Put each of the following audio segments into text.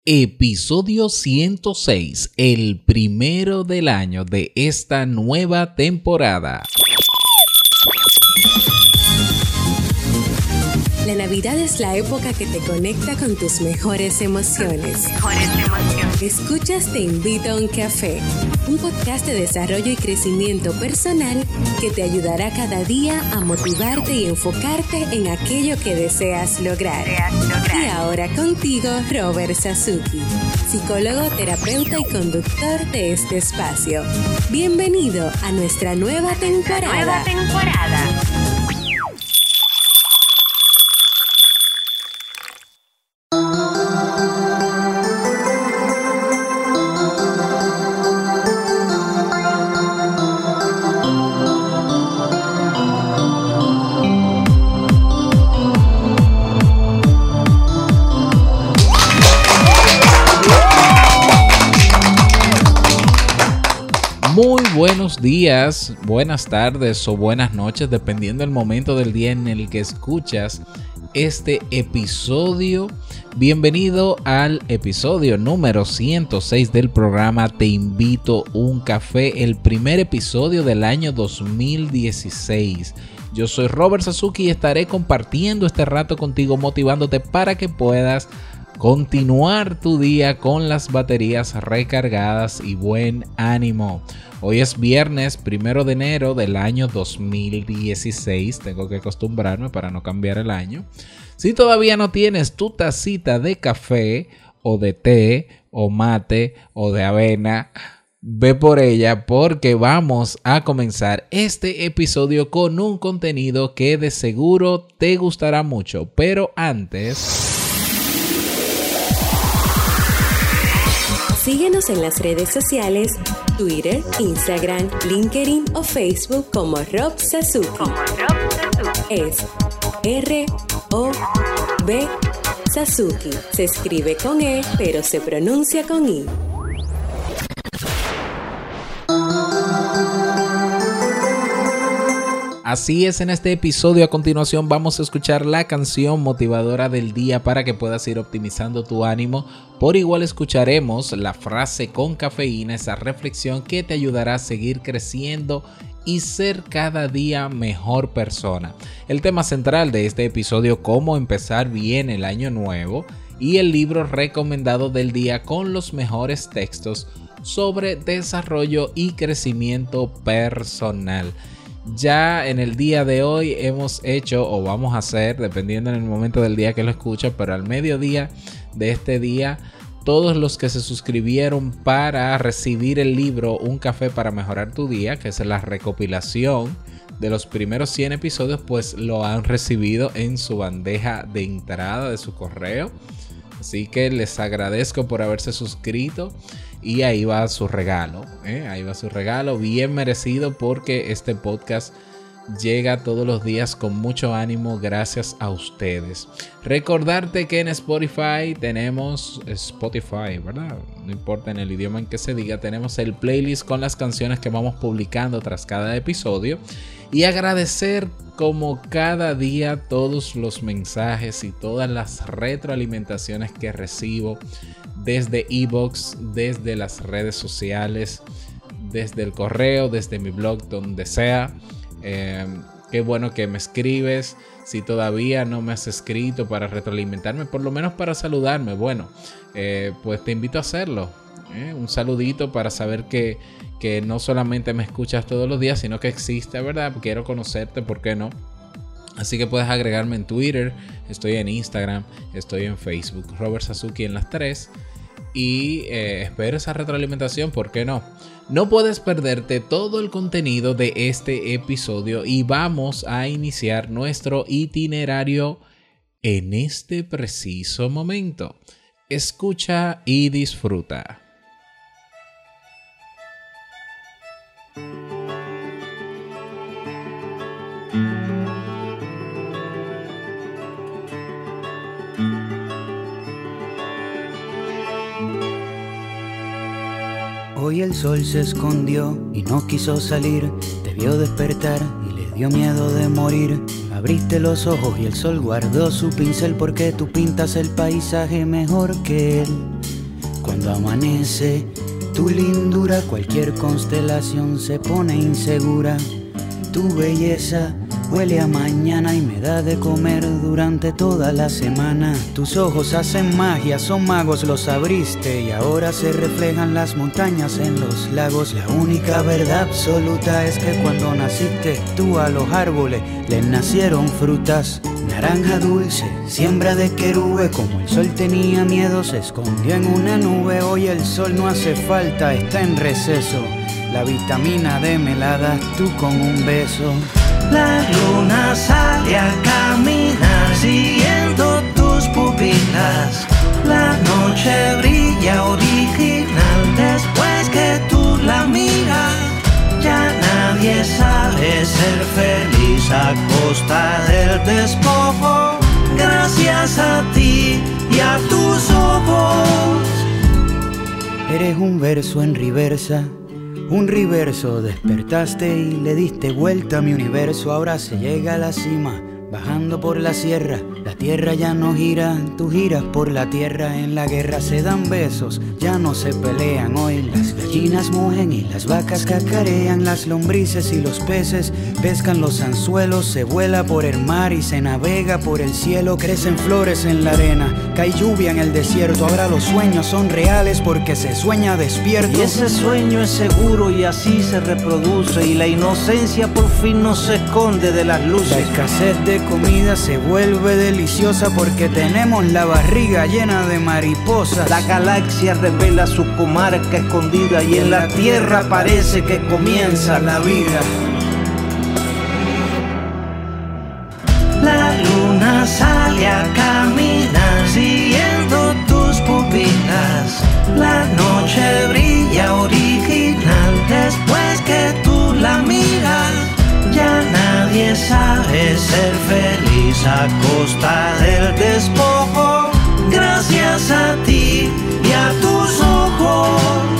Episodio 106, el primero del año de esta nueva temporada. La Navidad es la época que te conecta con tus mejores emociones. Escuchas Te Invito a un Café, un podcast de desarrollo y crecimiento personal que te ayudará cada día a motivarte y enfocarte en aquello que deseas lograr. Y ahora contigo, Robert Sasuki, psicólogo, terapeuta y conductor de este espacio. Bienvenido a nuestra nueva temporada. Muy buenos días, buenas tardes o buenas noches, dependiendo del momento del día en el que escuchas este episodio. Bienvenido al episodio número 106 del programa Te Invito a un Café, el primer episodio del año 2016. Yo soy Robert Sasuki y estaré compartiendo este rato contigo, motivándote para que puedas continuar tu día con las baterías recargadas y buen ánimo. Hoy es viernes 1 de enero del año 2016. Tengo que acostumbrarme para no cambiar el año. Si todavía no tienes tu tacita de café o de té o mate o de avena, ve por ella porque vamos a comenzar este episodio con un contenido que de seguro te gustará mucho. Pero antes, síguenos en las redes sociales, Twitter, Instagram, LinkedIn o Facebook como Rob Sasuki. Es R-O-B Sasuki. Se escribe con E, pero se pronuncia con I. así es, en este episodio a continuación vamos a escuchar la canción motivadora del día para que puedas ir optimizando tu ánimo. Por igual escucharemos la frase con cafeína, esa reflexión que te ayudará a seguir creciendo y ser cada día mejor persona. El tema central de este episodio, cómo empezar bien el año nuevo, y el libro recomendado del día con los mejores textos sobre desarrollo y crecimiento personal. Ya en el día de hoy hemos hecho o vamos a hacer, dependiendo en el momento del día que lo escuches, pero al mediodía de este día, todos los que se suscribieron para recibir el libro Un Café para Mejorar tu Día, que es la recopilación de los primeros 100 episodios, pues lo han recibido en su bandeja de entrada de su correo. Así que les agradezco por haberse suscrito. Y ahí va su regalo, ahí va su regalo bien merecido, porque este podcast llega todos los días con mucho ánimo gracias a ustedes. Recordarte que en Spotify tenemos ¿verdad? No importa en el idioma en que se diga, tenemos el playlist con las canciones que vamos publicando tras cada episodio. Y agradecer como cada día todos los mensajes y todas las retroalimentaciones que recibo desde iVoox, desde las redes sociales, desde el correo, desde mi blog, donde sea. Qué bueno que me escribes. Si todavía no me has escrito para retroalimentarme, por lo menos para saludarme, bueno, pues te invito a hacerlo. Un saludito para saber que no solamente me escuchas todos los días, sino que existe, ¿verdad? Quiero conocerte, ¿por qué no? Así que puedes agregarme en Twitter, estoy en Instagram, estoy en Facebook, Robert Sasuki en las 3. Y espero esa retroalimentación, ¿por qué no? No puedes perderte todo el contenido de este episodio y vamos a iniciar nuestro itinerario en este preciso momento. Escucha y disfruta. Hoy el sol se escondió y no quiso salir, te vio despertar y le dio miedo de morir. Abriste los ojos y el sol guardó su pincel, porque tú pintas el paisaje mejor que él. Cuando amanece tu lindura, cualquier constelación se pone insegura. Tu belleza huele a mañana y me da de comer durante toda la semana. Tus ojos hacen magia, son magos, los abriste y ahora se reflejan las montañas en los lagos. La única verdad absoluta es que cuando naciste tú a los árboles les nacieron frutas. Naranja dulce, siembra de querube, como el sol tenía miedo se escondió en una nube. Hoy el sol no hace falta, está en receso. La vitamina D me la das tú con un beso. La luna sale a caminar siguiendo tus pupilas. La noche brilla original después que tú la miras. Ya nadie sabe ser feliz a costa del despojo. Gracias a ti y a tus ojos. Eres un verso en reversa. Un reverso, despertaste y le diste vuelta a mi universo. Ahora se llega a la cima, bajando por la sierra. La tierra ya no gira, tú giras por la tierra. En la guerra se dan besos, ya no se pelean. Hoy las gallinas mugen y las vacas cacarean. Las lombrices y los peces pescan los anzuelos. Se vuela por el mar y se navega por el cielo. Crecen flores en la arena, cae lluvia en el desierto. Ahora los sueños son reales porque se sueña despierto. Y ese sueño es seguro y así se reproduce. Y la inocencia por fin no se esconde de las luces. La escasez de comida se vuelve deliciosa porque tenemos la barriga llena de mariposas. La galaxia revela su comarca escondida y en la tierra parece que comienza la vida. La luna sale a caminar siguiendo tus pupilas. La noche brilla original después que tú la miras. Ya nadie sabe ser feliz a costa del despojo. Gracias a ti y a tus ojos.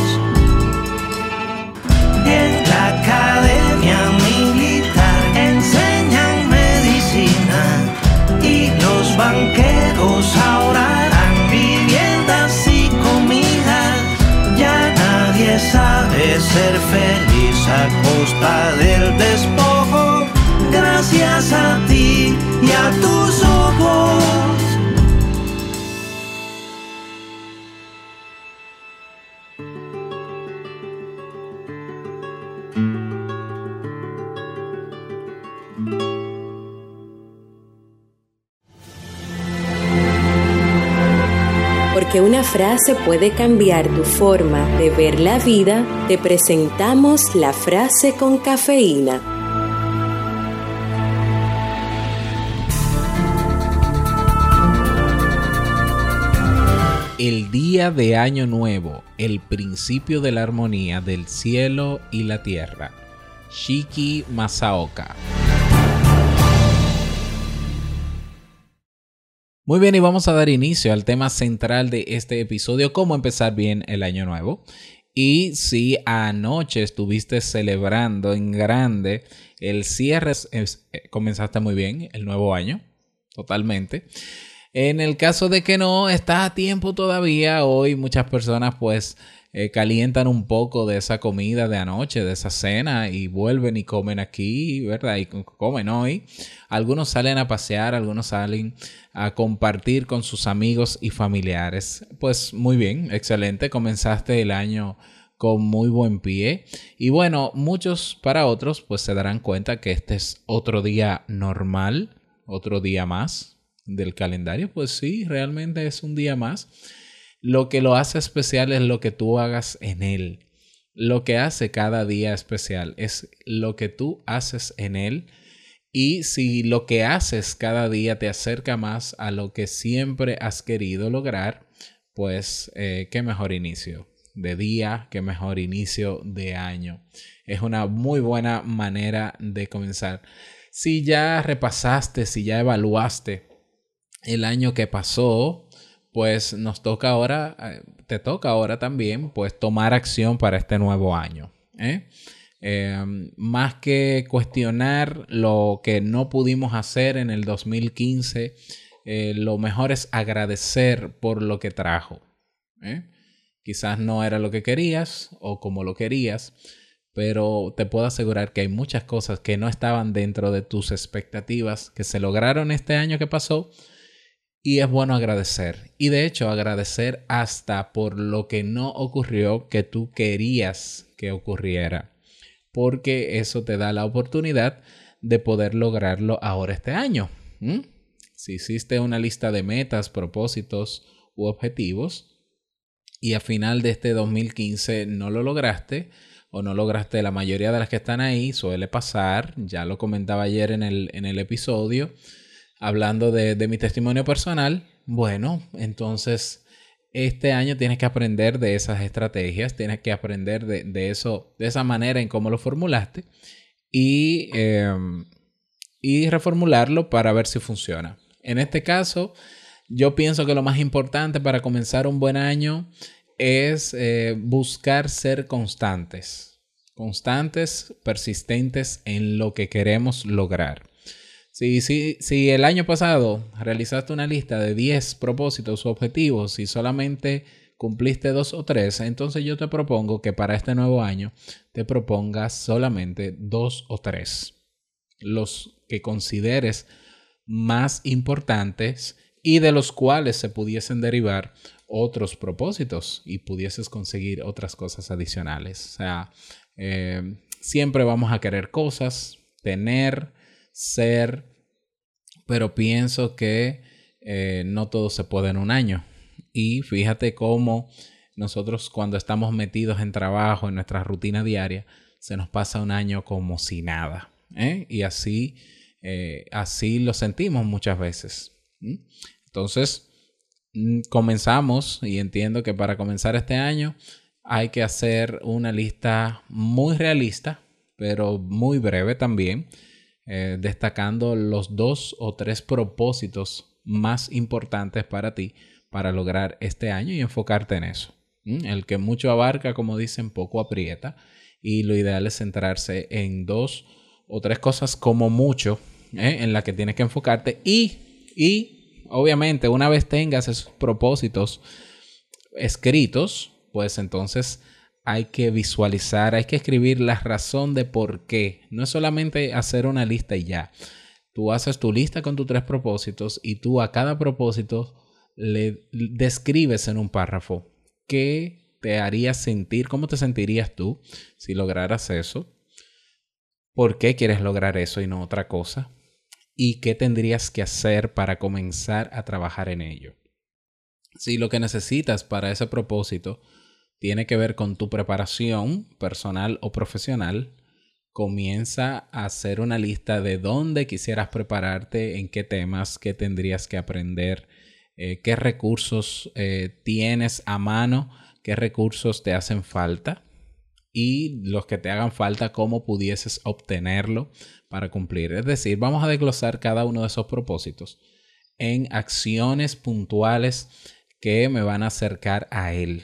En la academia militar enseñan medicina y los banqueros ahora harán viviendas y comidas. Ya nadie sabe ser feliz a costa del despojo. Gracias a ti y a tus ojos. Porque una frase puede cambiar tu forma de ver la vida, te presentamos la frase con cafeína. El día de Año Nuevo, el principio de la armonía del cielo y la tierra. Shiki Masaoka. Muy bien, y vamos a dar inicio al tema central de este episodio, cómo empezar bien el año nuevo. Y si anoche estuviste celebrando en grande el cierre, comenzaste muy bien el nuevo año, totalmente. En el caso de que no, está a tiempo todavía. Hoy muchas personas pues calientan un poco de esa comida de anoche, de esa cena, y vuelven y comen aquí, ¿verdad? Y comen hoy. Algunos salen a pasear, algunos salen a compartir con sus amigos y familiares. Pues muy bien, excelente. Comenzaste el año con muy buen pie. Y bueno, muchos para otros pues se darán cuenta que este es otro día normal, otro día más del calendario. Pues sí, realmente es un día más. Lo que lo hace especial es lo que tú hagas en él. Lo que hace cada día especial es lo que tú haces en él. Y si lo que haces cada día te acerca más a lo que siempre has querido lograr, pues qué mejor inicio de día, qué mejor inicio de año. Es una muy buena manera de comenzar. Si ya repasaste, si ya evaluaste el año que pasó, pues nos toca ahora, te toca ahora también, pues tomar acción para este nuevo año. Más que cuestionar lo que no pudimos hacer en el 2015, lo mejor es agradecer por lo que trajo. Quizás no era lo que querías o como lo querías, pero te puedo asegurar que hay muchas cosas que no estaban dentro de tus expectativas que se lograron este año que pasó y es bueno agradecer. Y de hecho agradecer hasta por lo que no ocurrió que tú querías que ocurriera, porque eso te da la oportunidad de poder lograrlo ahora este año. Si hiciste una lista de metas, propósitos u objetivos y a final de este 2015 no lo lograste o no lograste la mayoría de las que están ahí, suele pasar, ya lo comentaba ayer en el episodio, hablando de mi testimonio personal. Bueno, entonces este año tienes que aprender de esas estrategias, tienes que aprender de eso, de esa manera en cómo lo formulaste y reformularlo para ver si funciona. En este caso, yo pienso que lo más importante para comenzar un buen año es buscar ser constantes, persistentes en lo que queremos lograr. Si el año pasado realizaste una lista de 10 propósitos u objetivos y solamente cumpliste 2 o 3, entonces yo te propongo que para este nuevo año te propongas solamente 2 o 3, los que consideres más importantes y de los cuales se pudiesen derivar otros propósitos y pudieses conseguir otras cosas adicionales. O sea, siempre vamos a querer cosas, tener, ser, pero pienso que no todo se puede en un año. Y fíjate cómo nosotros cuando estamos metidos en trabajo, en nuestra rutina diaria, se nos pasa un año como si nada. Y así lo sentimos muchas veces. Entonces, comenzamos y entiendo que para comenzar este año hay que hacer una lista muy realista, pero muy breve también, destacando los 2 o 3 propósitos más importantes para ti para lograr este año y enfocarte en eso. El que mucho abarca, como dicen, poco aprieta, y lo ideal es centrarse en 2 o 3 cosas como mucho, en la que tienes que enfocarte y obviamente una vez tengas esos propósitos escritos, pues entonces hay que visualizar, hay que escribir la razón de por qué. No es solamente hacer una lista y ya. Tú haces tu lista con tus 3 propósitos y tú a cada propósito le describes en un párrafo qué te haría sentir, cómo te sentirías tú si lograras eso, por qué quieres lograr eso y no otra cosa, y qué tendrías que hacer para comenzar a trabajar en ello. Si lo que necesitas para ese propósito tiene que ver con tu preparación personal o profesional, comienza a hacer una lista de dónde quisieras prepararte, en qué temas, qué tendrías que aprender, qué recursos tienes a mano, qué recursos te hacen falta y los que te hagan falta, cómo pudieses obtenerlo para cumplir. Es decir, vamos a desglosar cada uno de esos propósitos en acciones puntuales que me van a acercar a él.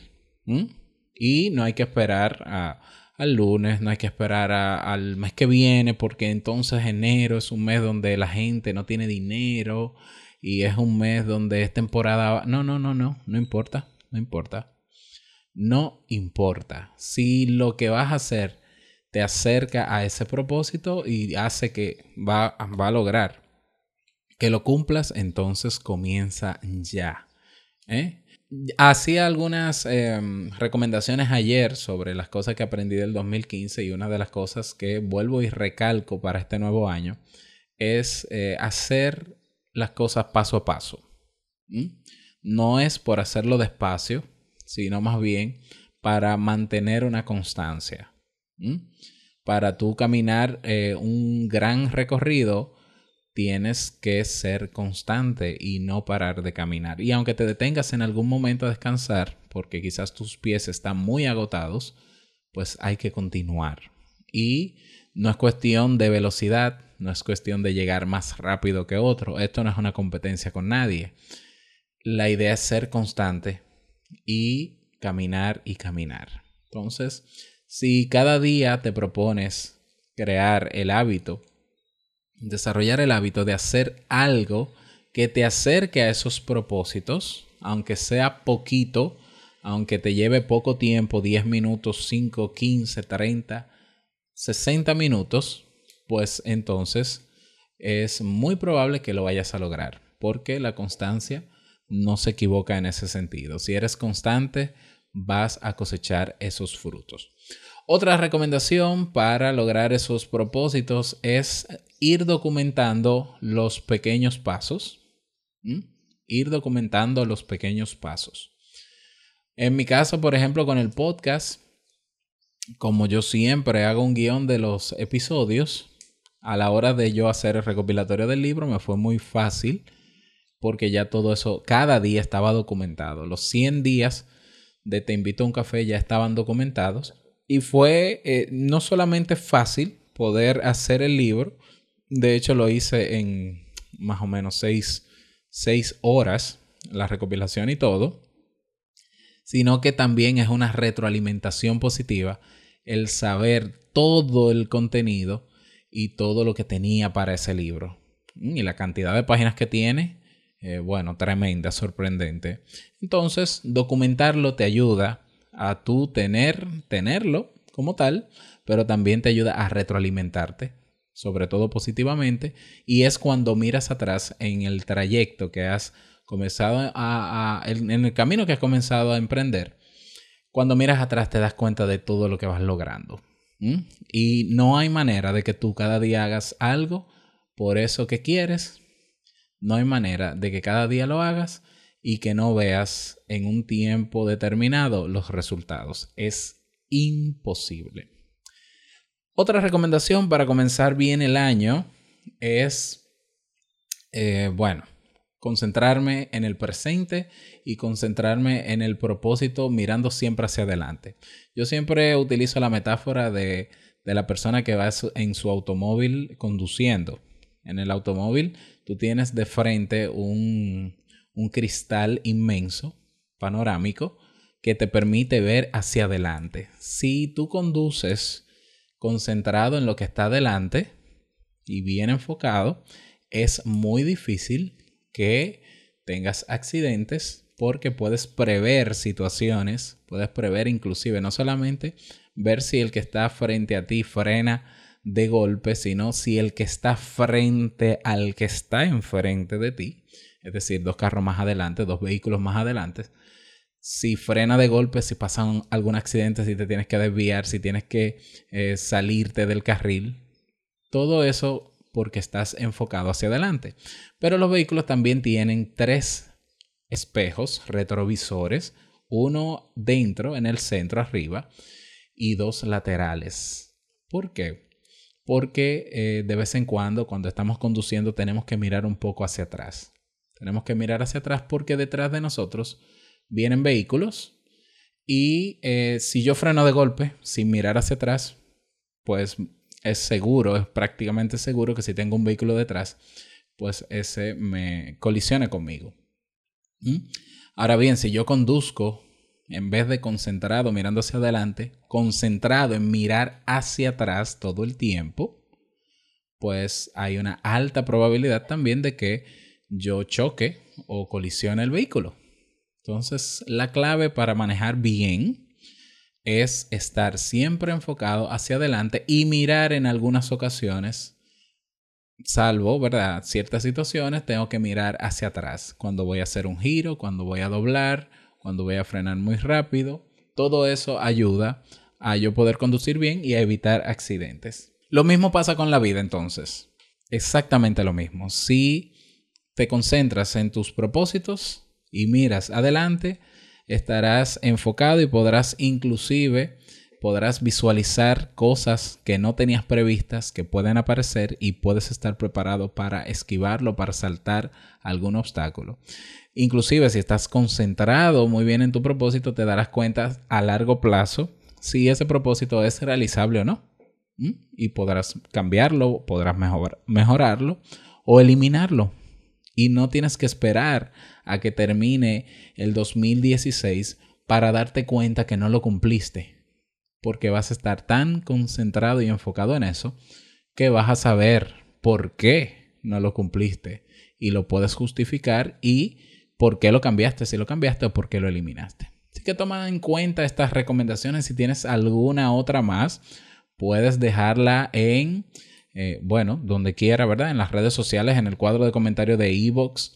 Y no hay que esperar al lunes, no hay que esperar al mes que viene, porque entonces enero es un mes donde la gente no tiene dinero y es un mes donde es temporada. No importa. No importa. Si lo que vas a hacer te acerca a ese propósito y hace que va a lograr que lo cumplas, entonces comienza ya. Hacía algunas recomendaciones ayer sobre las cosas que aprendí del 2015 y una de las cosas que vuelvo y recalco para este nuevo año es hacer las cosas paso a paso. No es por hacerlo despacio, sino más bien para mantener una constancia. Para tú caminar un gran recorrido, tienes que ser constante y no parar de caminar. Y aunque te detengas en algún momento a descansar, porque quizás tus pies están muy agotados, pues hay que continuar. Y no es cuestión de velocidad, no es cuestión de llegar más rápido que otro. Esto no es una competencia con nadie. La idea es ser constante y caminar y caminar. Entonces, si cada día te propones crear el hábito, desarrollar el hábito de hacer algo que te acerque a esos propósitos, aunque sea poquito, aunque te lleve poco tiempo, 10 minutos, 5, 15, 30, 60 minutos, pues entonces es muy probable que lo vayas a lograr, porque la constancia no se equivoca en ese sentido. Si eres constante, vas a cosechar esos frutos. Otra recomendación para lograr esos propósitos es ir documentando los pequeños pasos. Ir documentando los pequeños pasos. En mi caso, por ejemplo, con el podcast, como yo siempre hago un guión de los episodios, a la hora de yo hacer el recopilatorio del libro me fue muy fácil porque ya todo eso, cada día estaba documentado. Los 100 días de Te Invito a un Café ya estaban documentados y fue no solamente fácil poder hacer el libro, de hecho lo hice en más o menos 6 horas, la recopilación y todo, sino que también es una retroalimentación positiva el saber todo el contenido y todo lo que tenía para ese libro. Y la cantidad de páginas que tiene, bueno, tremenda, sorprendente. Entonces, documentarlo te ayuda a tú tenerlo como tal, pero también te ayuda a retroalimentarte, sobre todo positivamente, y es cuando miras atrás en el trayecto que has comenzado en el camino que has comenzado a emprender. Cuando miras atrás te das cuenta de todo lo que vas logrando. Y no hay manera de que tú cada día hagas algo por eso que quieres. No hay manera de que cada día lo hagas y que no veas en un tiempo determinado los resultados. Es imposible. Otra recomendación para comenzar bien el año es, concentrarme en el presente y concentrarme en el propósito mirando siempre hacia adelante. Yo siempre utilizo la metáfora de la persona que va en su automóvil conduciendo. En el automóvil tú tienes de frente un cristal inmenso, panorámico, que te permite ver hacia adelante. Si tú conduces concentrado en lo que está adelante y bien enfocado, es muy difícil que tengas accidentes porque puedes prever situaciones, puedes prever inclusive no solamente ver si el que está frente a ti frena de golpe, sino si el que está frente al que está enfrente de ti, es decir, 2 carros más adelante, 2 vehículos más adelante, si frena de golpe, si pasa algún accidente, si te tienes que desviar, si tienes que salirte del carril. Todo eso porque estás enfocado hacia adelante. Pero los vehículos también tienen 3 espejos retrovisores. Uno dentro, en el centro, arriba, y 2 laterales. ¿Por qué? Porque de vez en cuando estamos conduciendo, tenemos que mirar un poco hacia atrás. Tenemos que mirar hacia atrás porque detrás de nosotros vienen vehículos y si yo freno de golpe sin mirar hacia atrás, pues es prácticamente seguro que si tengo un vehículo detrás, pues ese me colisione conmigo. Ahora bien, si yo conduzco en vez de concentrado mirando hacia adelante, concentrado en mirar hacia atrás todo el tiempo, pues hay una alta probabilidad también de que yo choque o colisione el vehículo. Entonces, la clave para manejar bien es estar siempre enfocado hacia adelante y mirar en algunas ocasiones, salvo, ¿verdad?, ciertas situaciones, tengo que mirar hacia atrás. Cuando voy a hacer un giro, cuando voy a doblar, cuando voy a frenar muy rápido. Todo eso ayuda a yo poder conducir bien y a evitar accidentes. Lo mismo pasa con la vida entonces. Exactamente lo mismo. Si te concentras en tus propósitos y miras adelante, estarás enfocado y podrás visualizar cosas que no tenías previstas que pueden aparecer y puedes estar preparado para esquivarlo, para saltar algún obstáculo. Inclusive si estás concentrado muy bien en tu propósito, te darás cuenta a largo plazo si ese propósito es realizable o no. Y podrás cambiarlo, podrás mejorarlo o eliminarlo. Y no tienes que esperar a que termine el 2016 para darte cuenta que no lo cumpliste. Porque vas a estar tan concentrado y enfocado en eso que vas a saber por qué no lo cumpliste. Y lo puedes justificar y por qué lo cambiaste, si lo cambiaste o por qué lo eliminaste. Así que toma en cuenta estas recomendaciones. Si tienes alguna otra más, puedes dejarla en, donde quiera, ¿verdad? En las redes sociales, en el cuadro de comentarios de iVoox.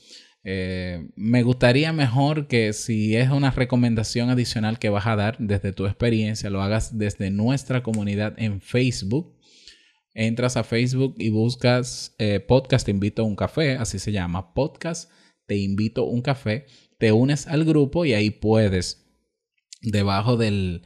Me gustaría mejor que si es una recomendación adicional que vas a dar desde tu experiencia, lo hagas desde nuestra comunidad en Facebook. Entras a Facebook y buscas Podcast Te Invito a un Café, así se llama, Podcast Te Invito a un Café. Te unes al grupo y ahí puedes, debajo del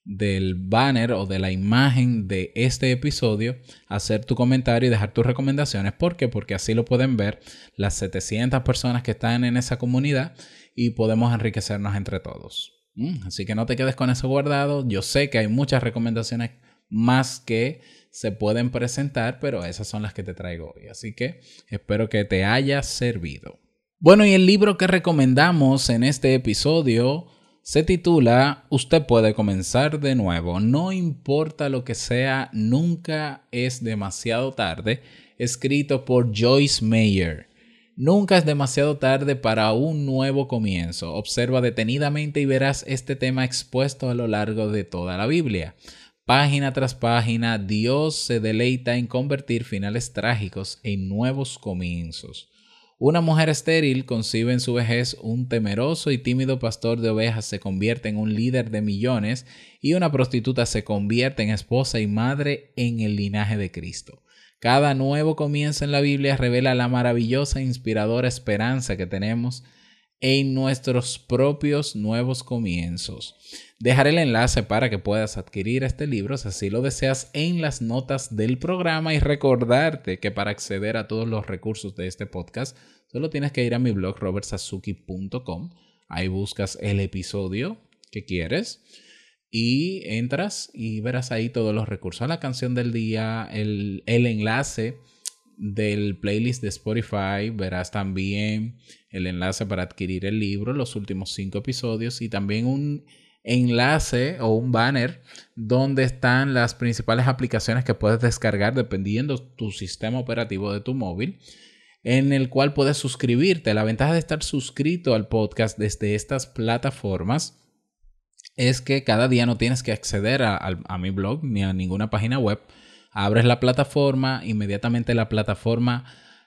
banner o de la imagen de este episodio, hacer tu comentario y dejar tus recomendaciones. ¿Por qué? Porque así lo pueden ver las 700 personas que están en esa comunidad y podemos enriquecernos entre todos. Así que no te quedes con eso guardado. Yo sé que hay muchas recomendaciones más que se pueden presentar, pero esas son las que te traigo hoy. Así que espero que te haya servido. Bueno, y el libro que recomendamos en este episodio se titula Usted puede comenzar de nuevo. No importa lo que sea, nunca es demasiado tarde. Escrito por Joyce Meyer. Nunca es demasiado tarde para un nuevo comienzo. Observa detenidamente y verás este tema expuesto a lo largo de toda la Biblia. Página tras página, Dios se deleita en convertir finales trágicos en nuevos comienzos. Una mujer estéril concibe en su vejez, un temeroso y tímido pastor de ovejas se convierte en un líder de millones y una prostituta se convierte en esposa y madre en el linaje de Cristo. Cada nuevo comienzo en la Biblia revela la maravillosa e inspiradora esperanza que tenemos en nuestros propios nuevos comienzos. Dejaré el enlace para que puedas adquirir este libro si así lo deseas en las notas del programa y recordarte que para acceder a todos los recursos de este podcast solo tienes que ir a mi blog robertsazuki.com. Ahí buscas el episodio que quieres y entras y verás ahí todos los recursos. A la canción del día, el enlace del playlist de Spotify, verás también el enlace para adquirir el libro, los últimos 5 episodios y también un enlace o un banner donde están las principales aplicaciones que puedes descargar dependiendo tu sistema operativo de tu móvil, en el cual puedes suscribirte. La ventaja de estar suscrito al podcast desde estas plataformas es que cada día no tienes que acceder a mi blog ni a ninguna página web. Abres la plataforma, inmediatamente la plataforma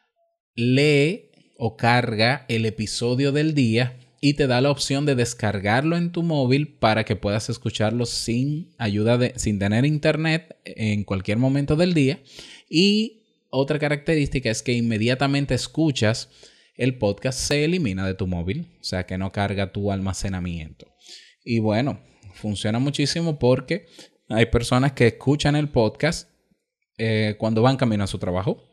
lee o carga el episodio del día y te da la opción de descargarlo en tu móvil para que puedas escucharlo sin tener internet en cualquier momento del día. Y otra característica es que inmediatamente escuchas el podcast se elimina de tu móvil, o sea que no carga tu almacenamiento. Y bueno, funciona muchísimo porque hay personas que escuchan el podcast cuando van camino a su trabajo.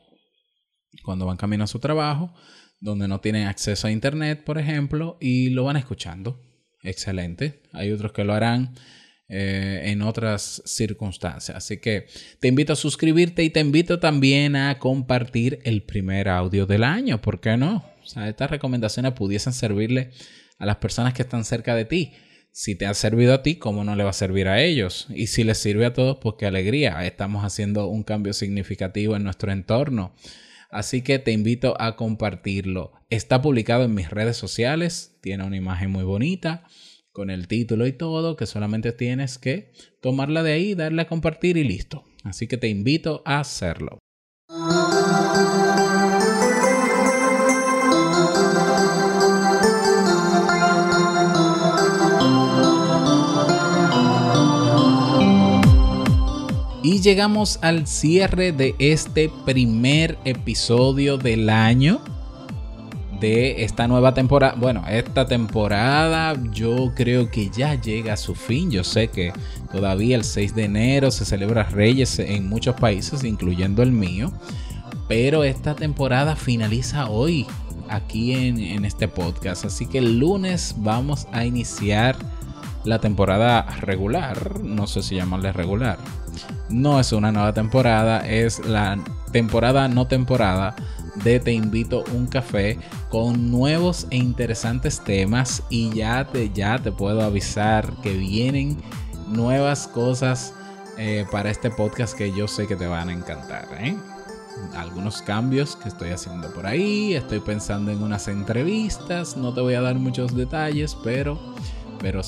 Donde no tienen acceso a internet, por ejemplo, y lo van escuchando. Excelente. Hay otros que lo harán en otras circunstancias. Así que te invito a suscribirte y te invito también a compartir el primer audio del año. ¿Por qué no? O sea, estas recomendaciones pudiesen servirle a las personas que están cerca de ti. Si te ha servido a ti, ¿cómo no le va a servir a ellos? Y si les sirve a todos, pues qué alegría. Estamos haciendo un cambio significativo en nuestro entorno. Así que te invito a compartirlo. Está publicado en mis redes sociales. Tiene una imagen muy bonita con el título y todo, que solamente tienes que tomarla de ahí, darle a compartir y listo. Así que te invito a hacerlo. Y llegamos al cierre de este primer episodio del año de esta nueva temporada. Bueno, esta temporada yo creo que ya llega a su fin. Yo sé que todavía el 6 de enero se celebra Reyes en muchos países, incluyendo el mío. Pero esta temporada finaliza hoy aquí en este podcast. Así que el lunes vamos a iniciar la temporada regular. No sé si llamarle regular. No es una nueva temporada, es la temporada no temporada de Te Invito a un Café con nuevos e interesantes temas. Y ya te puedo avisar que vienen nuevas cosas para este podcast que yo sé que te van a encantar, Algunos cambios que estoy haciendo por ahí. Estoy pensando en unas entrevistas. No te voy a dar muchos detalles, pero sí.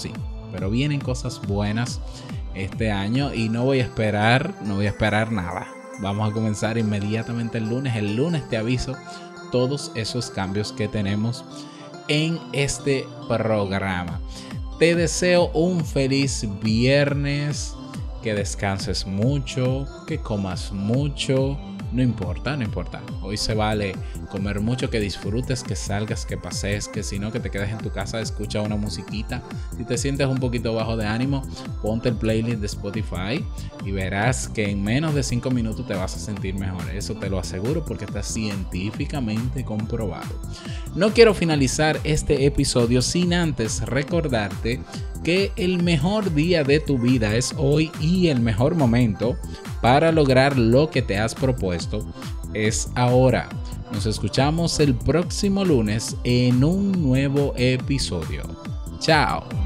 pero vienen cosas buenas este año y no voy a esperar nada. Vamos a comenzar inmediatamente el lunes. El lunes te aviso todos esos cambios que tenemos en este programa. Te deseo un feliz viernes, que descanses mucho, que comas mucho. No importa. Hoy se vale comer mucho, que disfrutes, que salgas, que pasees, que si no, que te quedes en tu casa, escucha una musiquita. Si te sientes un poquito bajo de ánimo, ponte el playlist de Spotify y verás que en menos de 5 minutos te vas a sentir mejor. Eso te lo aseguro porque está científicamente comprobado. No quiero finalizar este episodio sin antes recordarte que el mejor día de tu vida es hoy y el mejor momento para lograr lo que te has propuesto es ahora. Nos escuchamos el próximo lunes en un nuevo episodio. Chao.